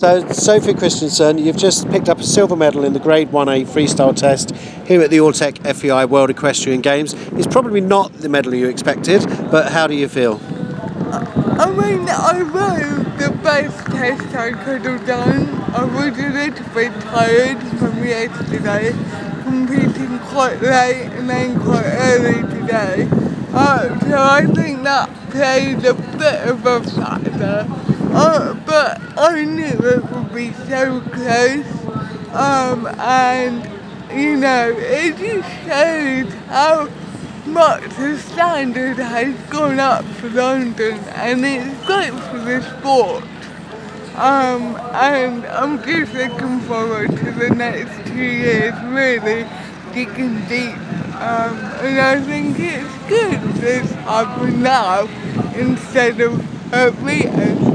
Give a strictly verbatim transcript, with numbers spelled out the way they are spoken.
So, Sophie Christensen, you've just picked up a silver medal in the Grade one A freestyle test here at the Alltech F E I World Equestrian Games. It's probably not the medal you expected, but how do you feel? I mean, I wrote the best test I could have done. I was a little bit tired from yesterday, competing quite late and then quite early today. Uh, so I think that played a bit of a factor. Uh, but I knew it would be so close. Um, and, you know, it just shows how much the standard has gone up for London, and it's great for the sport. Um, and I'm just looking forward to the next two years really digging deep. Um, and I think it's good this happened now instead of at Rio.